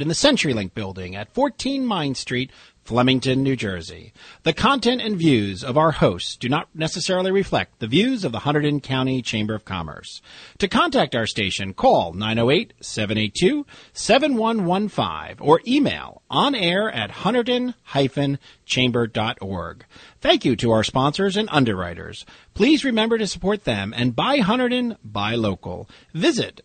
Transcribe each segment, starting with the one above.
in the CenturyLink building at 14 Mine Street, Flemington, New Jersey. The content and views of our hosts do not necessarily reflect the views of the Hunterdon County Chamber of Commerce. To contact our station, call 908-782-7115 or email onair@hunterdon-chamber.org. Thank you to our sponsors and underwriters. Please remember to support them and buy Hunterdon, buy local. Visit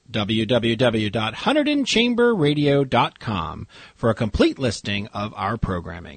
www.hunterdonchamberradio.com for a complete listing of our programming.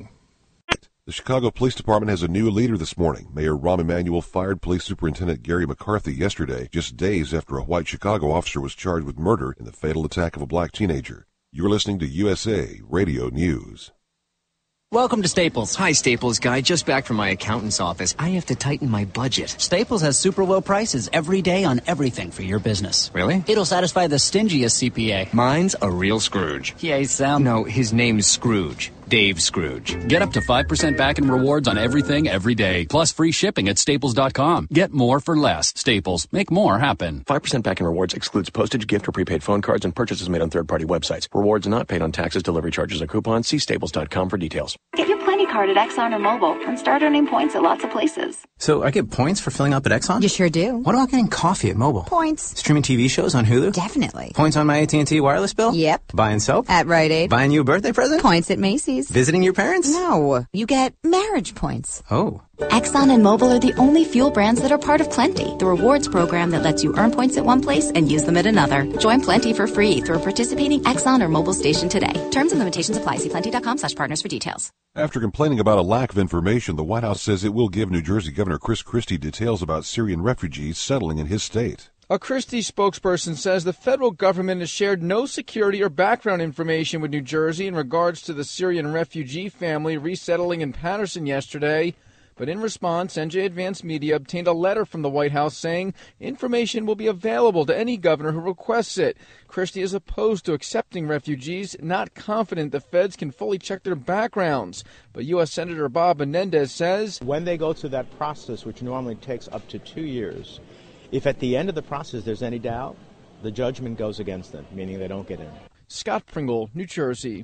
The Chicago Police Department has a new leader this morning. Mayor Rahm Emanuel fired Police Superintendent Gary McCarthy yesterday, just days after a white Chicago officer was charged with murder in the fatal attack of a black teenager. You're listening to USA Radio News. Welcome to Staples. Hi, Staples guy. Just back from my accountant's office. I have to tighten my budget. Staples has super low prices every day on everything for your business. Really? It'll satisfy the stingiest CPA. Mine's a real Scrooge. Yeah, Sam. No, his name's Scrooge. Dave Scrooge. Get up to 5% back in rewards on everything every day, plus free shipping at Staples.com. Get more for less. Staples. Make more happen. 5% back in rewards excludes postage, gift, or prepaid phone cards and purchases made on third-party websites. Rewards not paid on taxes, delivery charges, or coupons. See Staples.com for details. Get your Plenty card at Exxon or Mobil and start earning points at lots of places. So I get points for filling up at Exxon? You sure do. What about getting coffee at Mobil? Points. Streaming TV shows on Hulu? Definitely. Points on my AT&T wireless bill? Yep. Buying soap? At Rite Aid. Buying you a birthday present? Points at Macy's. Visiting your parents? No. You get marriage points. Oh. Exxon and Mobil are the only fuel brands that are part of Plenty, the rewards program that lets you earn points at one place and use them at another. Join Plenty for free through a participating Exxon or Mobil station today. Terms and limitations apply. See plenty.com/partners for details. After complaining about a lack of information, the White House says it will give New Jersey Governor Chris Christie details about Syrian refugees settling in his state. A Christie spokesperson says the federal government has shared no security or background information with New Jersey in regards to the Syrian refugee family resettling in Paterson yesterday. But in response, NJ Advanced Media obtained a letter from the White House saying information will be available to any governor who requests it. Christie is opposed to accepting refugees, not confident the feds can fully check their backgrounds. But U.S. Senator Bob Menendez says, when they go through that process, which normally takes up to 2 years, if at the end of the process there's any doubt, the judgment goes against them, meaning they don't get in. Scott Pringle, New Jersey.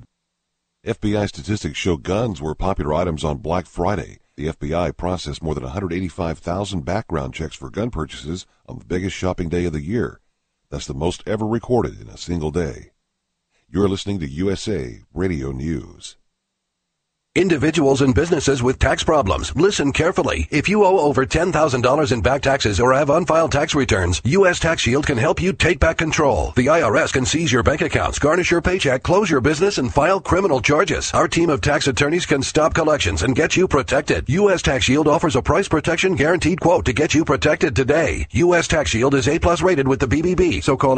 FBI statistics show guns were popular items on Black Friday. The FBI processed more than 185,000 background checks for gun purchases on the biggest shopping day of the year. That's the most ever recorded in a single day. You're listening to USA Radio News. Individuals and businesses with tax problems, listen carefully. If you owe over $10,000 in back taxes or have unfiled tax returns, U.S. Tax Shield can help you take back control. The IRS can seize your bank accounts, garnish your paycheck, close your business, and file criminal charges. Our team of tax attorneys can stop collections and get you protected. U.S. Tax Shield offers a price protection guaranteed quote to get you protected today. U.S. Tax Shield is A+ rated with the BBB, so call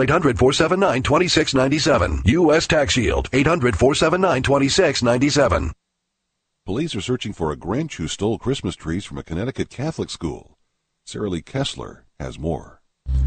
800-479-2697. U.S. Tax Shield, 800-479-2697. Police are searching for a Grinch who stole Christmas trees from a Connecticut Catholic school. Sarah Lee Kessler has more.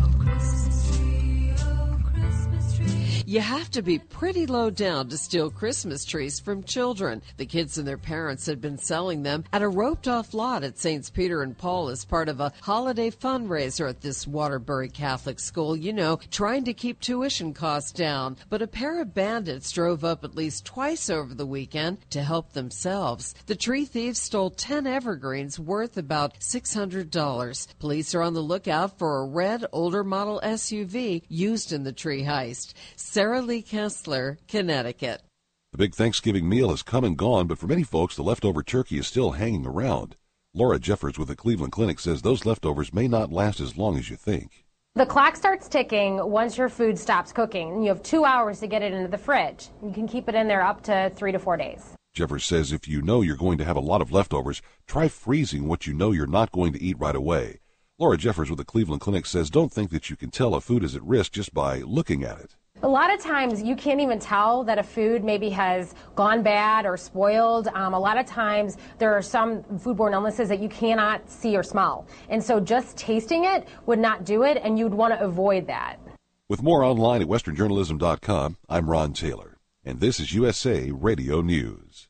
You have to be pretty low down to steal Christmas trees from children. The kids and their parents had been selling them at a roped-off lot at St. Peter and Paul as part of a holiday fundraiser at this Waterbury Catholic school, trying to keep tuition costs down. But a pair of bandits drove up at least twice over the weekend to help themselves. The tree thieves stole 10 evergreens worth about $600. Police are on the lookout for a red, older model SUV used in the tree heist. Sarah Lee Kessler, Connecticut. The big Thanksgiving meal has come and gone, but for many folks, the leftover turkey is still hanging around. Laura Jeffers with the Cleveland Clinic says those leftovers may not last as long as you think. The clock starts ticking once your food stops cooking. You have 2 hours to get it into the fridge. You can keep it in there up to 3 to 4 days. Jeffers says if you know you're going to have a lot of leftovers, try freezing what you know you're not going to eat right away. Laura Jeffers with the Cleveland Clinic says don't think that you can tell a food is at risk just by looking at it. A lot of times you can't even tell that a food maybe has gone bad or spoiled. A lot of times there are some foodborne illnesses that you cannot see or smell. And so just tasting it would not do it, and you'd want to avoid that. With more online at westernjournalism.com, I'm Ron Taylor, and this is USA Radio News.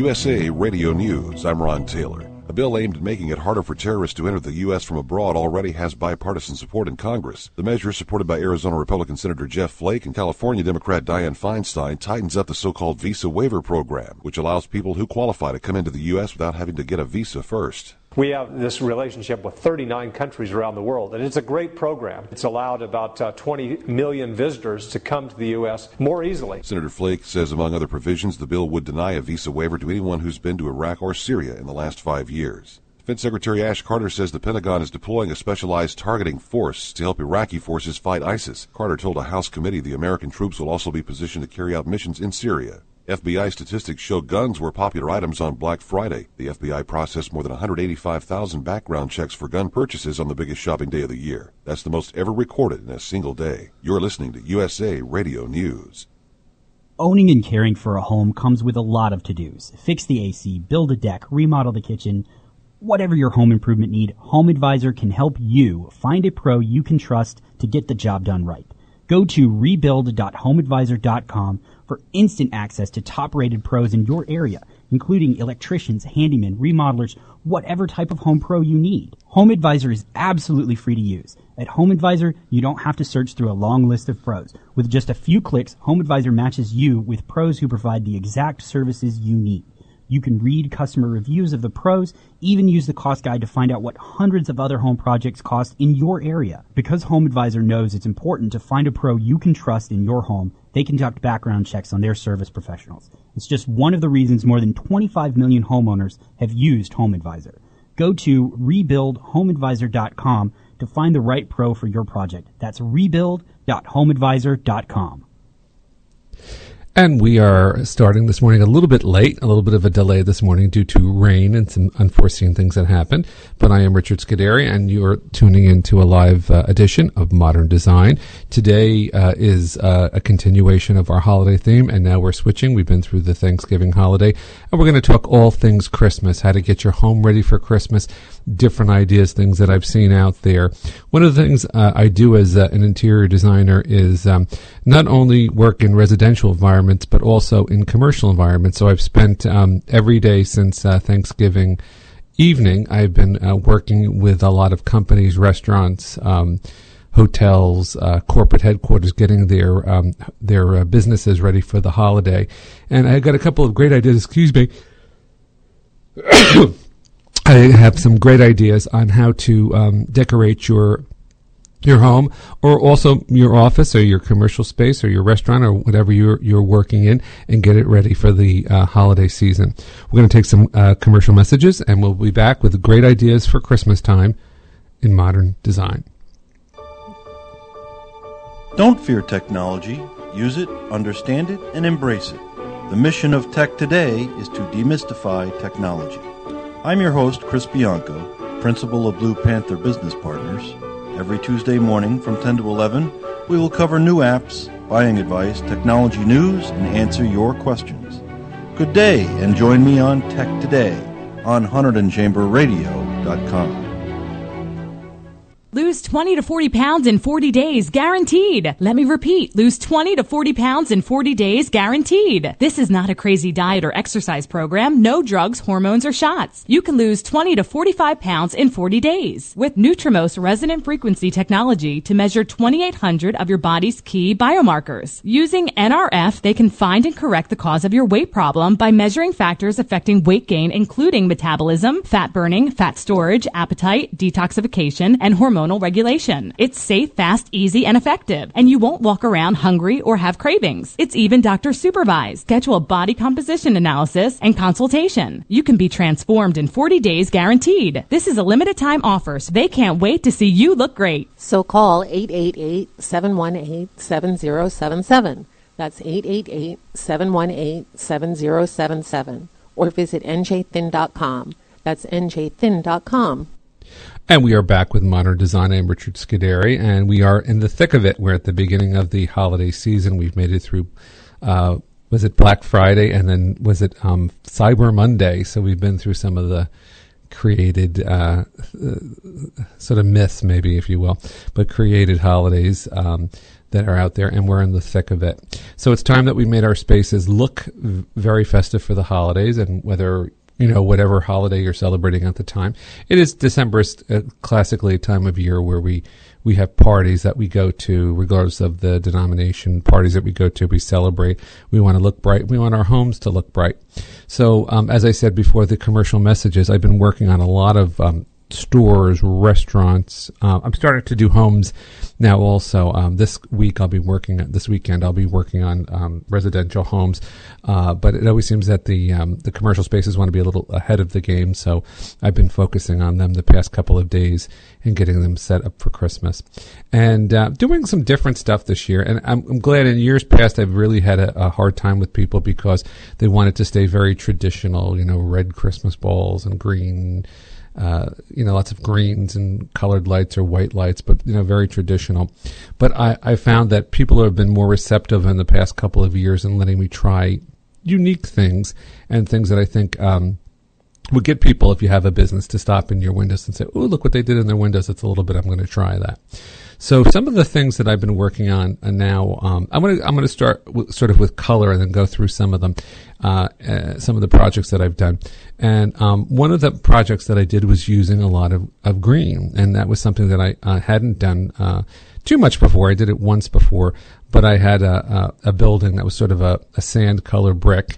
USA Radio News. I'm Ron Taylor. A bill aimed at making it harder for terrorists to enter the U.S. from abroad already has bipartisan support in Congress. The measure, supported by Arizona Republican Senator Jeff Flake and California Democrat Dianne Feinstein, tightens up the so-called visa waiver program, which allows people who qualify to come into the U.S. without having to get a visa first. We have this relationship with 39 countries around the world, and it's a great program. It's allowed about 20 million visitors to come to the U.S. more easily. Senator Flake says, among other provisions, the bill would deny a visa waiver to anyone who's been to Iraq or Syria in the last 5 years. Defense Secretary Ash Carter says the Pentagon is deploying a specialized targeting force to help Iraqi forces fight ISIS. Carter told a House committee the American troops will also be positioned to carry out missions in Syria. FBI statistics show guns were popular items on Black Friday. The FBI processed more than 185,000 background checks for gun purchases on the biggest shopping day of the year. That's the most ever recorded in a single day. You're listening to USA Radio News. Owning and caring for a home comes with a lot of to-dos. Fix the AC, build a deck, remodel the kitchen. Whatever your home improvement need, Home Advisor can help you find a pro you can trust to get the job done right. Go to rebuild.homeadvisor.com for instant access to top-rated pros in your area, including electricians, handymen, remodelers, whatever type of home pro you need. Home Advisor is absolutely free to use. At Home Advisor, you don't have to search through a long list of pros. With just a few clicks, Home Advisor matches you with pros who provide the exact services you need. You can read customer reviews of the pros, even use the cost guide to find out what hundreds of other home projects cost in your area. Because Home Advisor knows it's important to find a pro you can trust in your home, they conduct background checks on their service professionals. It's just one of the reasons more than 25 million homeowners have used Home Advisor. Go to rebuildhomeadvisor.com to find the right pro for your project. That's rebuild.homeadvisor.com. And we are starting this morning a little bit late, a little bit of a delay this morning due to rain and some unforeseen things that happened. But I am Richard Scuderi, and you are tuning into a live edition of Modern Design. Today is a continuation of our holiday theme, and now we're switching. We've been through the Thanksgiving holiday, and we're going to talk all things Christmas, how to get your home ready for Christmas, different ideas, things that I've seen out there. One of the things I do as an interior designer is not only work in residential environments, but also in commercial environments. So I've spent every day since Thanksgiving evening, I've been working with a lot of companies, restaurants, hotels, corporate headquarters, getting their businesses ready for the holiday. And I got a couple of great ideas. Excuse me. I have some great ideas on how to decorate your home, or also your office or your commercial space or your restaurant or whatever you're working in, and get it ready for the holiday season. We're going to take some commercial messages, and we'll be back with great ideas for Christmas time in modern design. Don't fear technology. Use it, understand it, and embrace it. The mission of Tech Today is to demystify technology. I'm your host, Chris Bianco, principal of Blue Panther Business Partners. Every Tuesday morning from 10 to 11, we will cover new apps, buying advice, technology news, and answer your questions. Good day, and join me on Tech Today on HunterdonChamberRadio.com. Lose 20 to 40 pounds in 40 days, guaranteed. Let me repeat, lose 20 to 40 pounds in 40 days, guaranteed. This is not a crazy diet or exercise program. No drugs, hormones, or shots. You can lose 20 to 45 pounds in 40 days with Nutrimos resonant frequency technology to measure 2,800 of your body's key biomarkers. Using NRF, they can find and correct the cause of your weight problem by measuring factors affecting weight gain, including metabolism, fat burning, fat storage, appetite, detoxification, and hormonal regulation. It's safe, fast, easy, and effective, and you won't walk around hungry or have cravings. It's even doctor supervised. Schedule a body composition analysis and consultation. You can be transformed in 40 days guaranteed. This is a limited time offer, so they can't wait to see you look great. So call 888-718-7077. That's 888-718-7077. Or visit njthin.com. That's njthin.com. And we are back with Modern Design. I'm Richard Scuderi, and we are in the thick of it. We're at the beginning of the holiday season. We've made it through, was it Black Friday, and then was it Cyber Monday? So we've been through some of the created sort of myths, maybe, if you will, but created holidays that are out there, and we're in the thick of it. So it's time that we made our spaces look very festive for the holidays, and whether, whatever holiday you're celebrating at the time. It is December, classically a time of year where we have parties that we go to, regardless of the denomination, parties that we go to, we celebrate. We want to look bright. We want our homes to look bright. So, as I said before, the commercial messages, I've been working on a lot of stores, restaurants. I'm starting to do homes now also. This weekend I'll be working on residential homes. But it always seems that the commercial spaces want to be a little ahead of the game. So I've been focusing on them the past couple of days and getting them set up for Christmas and doing some different stuff this year. And I'm glad. In years past, I've really had a hard time with people because they wanted to stay very traditional, red Christmas balls and green, lots of greens and colored lights or white lights, but, very traditional. But I found that people have been more receptive in the past couple of years in letting me try unique things and things that I think would get people, if you have a business, to stop in your windows and say, oh, look what they did in their windows. It's a little bit, I'm going to try that. So some of the things that I've been working on now, I'm going to start with color and then go through some of them, some of the projects that I've done. And one of the projects that I did was using a lot of green, and that was something that I hadn't done too much before. I did it once before, but I had a building that was sort of a sand color brick,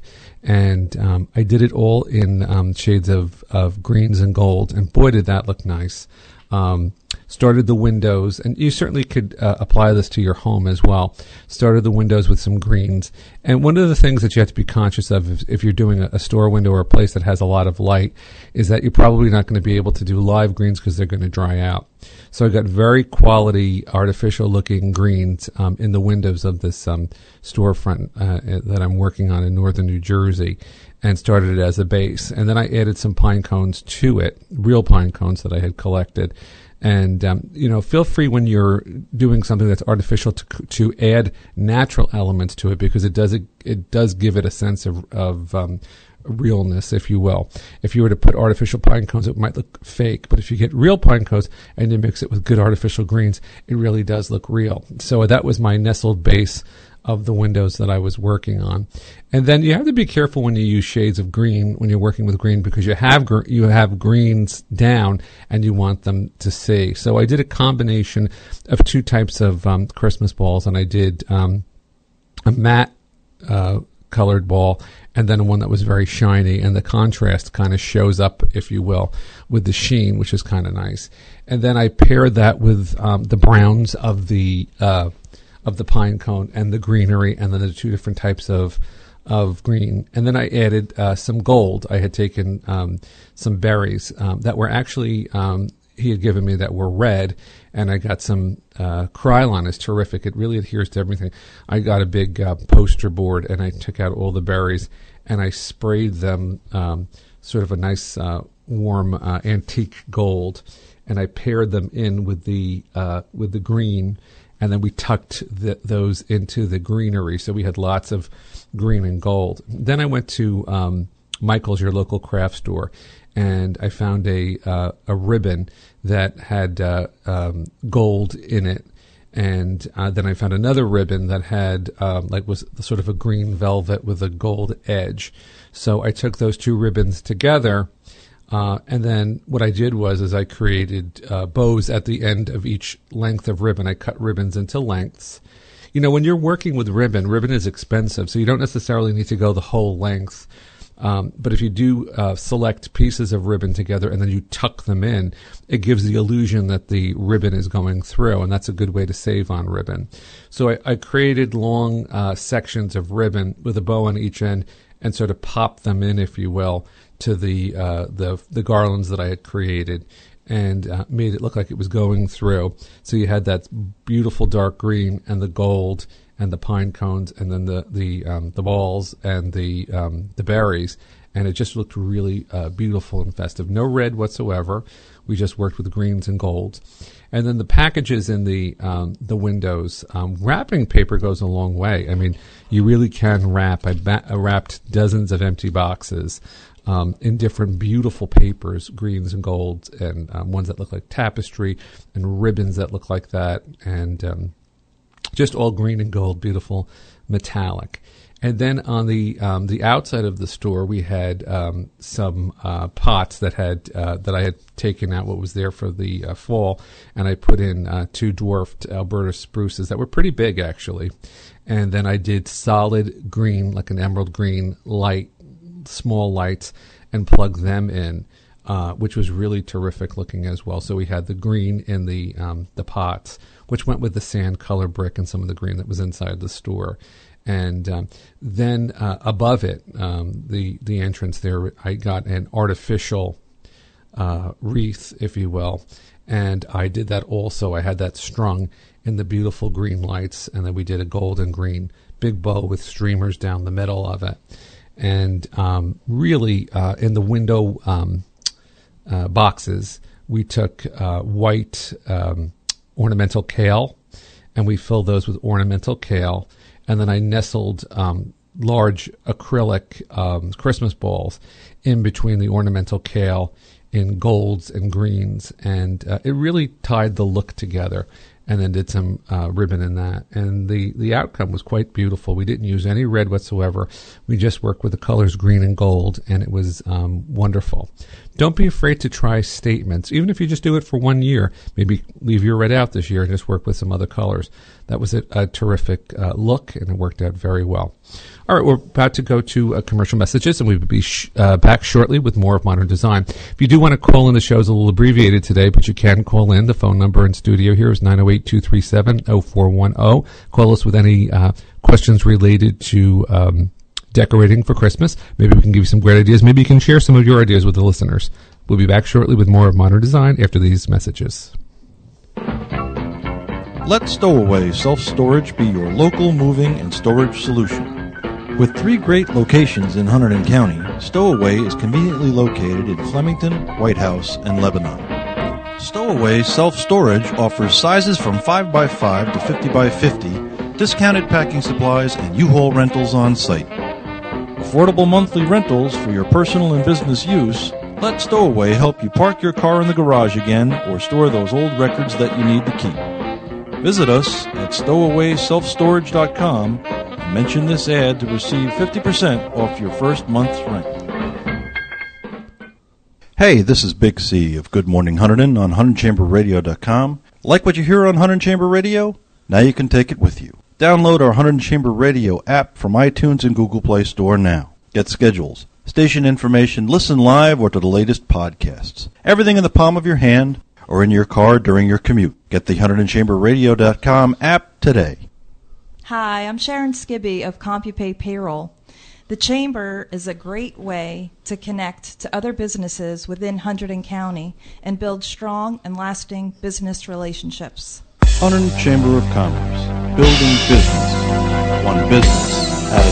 and I did it all in shades of greens and gold, and boy, did that look nice. Started the windows, and you certainly could apply this to your home as well. Started the windows with some greens. And one of the things that you have to be conscious of if you're doing a store window or a place that has a lot of light is that you're probably not going to be able to do live greens because they're going to dry out. So I got very quality artificial looking greens in the windows of this storefront that I'm working on in northern New Jersey, and started it as a base. And then I added some pine cones to it, real pine cones that I had collected. And, feel free when you're doing something that's artificial to add natural elements to it, because it does give it a sense of realness, if you will. If you were to put artificial pine cones, it might look fake. But if you get real pine cones and you mix it with good artificial greens, it really does look real. So that was my nestled base of the windows that I was working on. And then you have to be careful when you use shades of green when you're working with green, because you have greens down and you want them to see. So I did a combination of two types of Christmas balls, and I did a matte colored ball and then one that was very shiny, and the contrast kind of shows up, if you will, with the sheen, which is kind of nice. And then I paired that with the browns of the pine cone and the greenery, and then the two different types of green. And then I added some gold. I had taken some berries that were actually he had given me that were red, and I got some Krylon is terrific. It really adheres to everything. I got a big poster board, and I took out all the berries, and I sprayed them sort of a nice warm antique gold, and I paired them in with the green. And then we tucked those into the greenery, so we had lots of green and gold. Then I went to Michael's, your local craft store, and I found a ribbon that had gold in it. And then I found another ribbon that had was sort of a green velvet with a gold edge. So I took those two ribbons together. And then what I did was I created bows at the end of each length of ribbon. I cut ribbons into lengths. When you're working with ribbon is expensive, so you don't necessarily need to go the whole length. But if you do select pieces of ribbon together and then you tuck them in, it gives the illusion that the ribbon is going through, and that's a good way to save on ribbon. So I created long sections of ribbon with a bow on each end and sort of popped them in, if you will, to the garlands that I had created, and made it look like it was going through. So you had that beautiful dark green and the gold and the pine cones, and then the balls and the berries, and it just looked really beautiful and festive. No red whatsoever. We just worked with greens and golds. And then the packages in the windows, wrapping paper goes a long way. I mean, you really can wrap. I wrapped dozens of empty boxes in different beautiful papers, greens and golds, and ones that look like tapestry, and ribbons that look like that, and just all green and gold, beautiful metallic. And then on the outside of the store, we had some pots that I had taken out what was there for the fall, and I put in 2 dwarfed Alberta spruces that were pretty big actually. And then I did solid green, like an emerald green light, small lights, and plugged them in, which was really terrific looking as well. So we had the green in the pots, which went with the sand color brick and some of the green that was inside the store. And then above it, the entrance there, I got an artificial wreath, if you will, and I did that also. I had that strung in the beautiful green lights, and then we did a gold and green big bow with streamers down the middle of it. And really, in the window boxes, we took white ornamental kale, and we filled those with ornamental kale. And then I nestled large acrylic Christmas balls in between the ornamental kale in golds and greens. And it really tied the look together, and then did some ribbon in that. And the outcome was quite beautiful. We didn't use any red whatsoever. We just worked with the colors green and gold, and it was wonderful. Don't be afraid to try statements, even if you just do it for 1 year. Maybe leave your red out this year and just work with some other colors. That was a terrific look, and it worked out very well. All right, we're about to go to commercial messages, and we'll be back shortly with more of Modern Design. If you do want to call in, the show is a little abbreviated today, but you can call in. The phone number in studio here is 908-237-0410. Call us with any questions related to decorating for Christmas. Maybe we can give you some great ideas. Maybe you can share some of your ideas with the listeners. We'll be back shortly with more of Modern Design after these messages. Let Stowaway Self-Storage be your local moving and storage solution. With 3 great locations in Hunterdon County, Stowaway is conveniently located in Flemington, White House, and Lebanon. Stowaway Self-Storage offers sizes from 5x5 to 50x50, discounted packing supplies, and U-Haul rentals on site. Affordable monthly rentals for your personal and business use. Let Stowaway help you park your car in the garage again or store those old records that you need to keep. Visit us at stowawayselfstorage.com and mention this ad to receive 50% off your first month's rent. Hey, this is Big C of Good Morning Hunterdon on HunterdonChamberRadio.com. Like what you hear on Hunterdon Chamber Radio? Now you can take it with you. Download our Hunterdon Chamber Radio app from iTunes and Google Play Store now. Get schedules, station information, listen live, or to the latest podcasts. Everything in the palm of your hand or in your car during your commute. Get the HunterdonChamberRadio.com app today. Hi, I'm Sharon Skibby of CompuPay Payroll. The Chamber is a great way to connect to other businesses within Hunterdon County and build strong and lasting business relationships. Hunterdon Chamber of Commerce. Building business, one business at a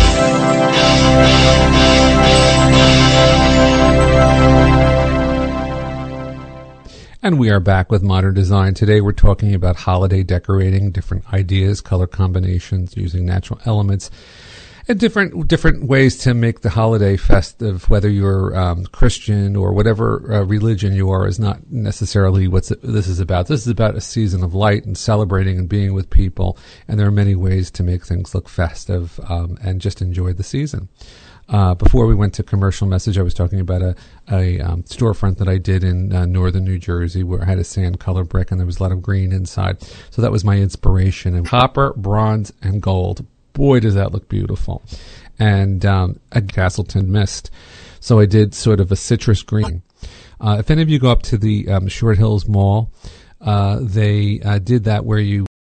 time. And we are back with Modern Design. Today we're talking about holiday decorating, different ideas, color combinations, using natural elements, and different ways to make the holiday festive. Whether you're Christian or whatever religion you are is not necessarily what this is about. This is about a season of light and celebrating and being with people, and there are many ways to make things look festive and just enjoy the season. Before we went to commercial message, I was talking about a storefront that I did in northern New Jersey where I had a sand color brick and there was a lot of green inside. So that was my inspiration. And copper, bronze, and gold. Boy, does that look beautiful. And a Castleton mist. So I did sort of a citrus green. If any of you go up to the Short Hills Mall, they did that where you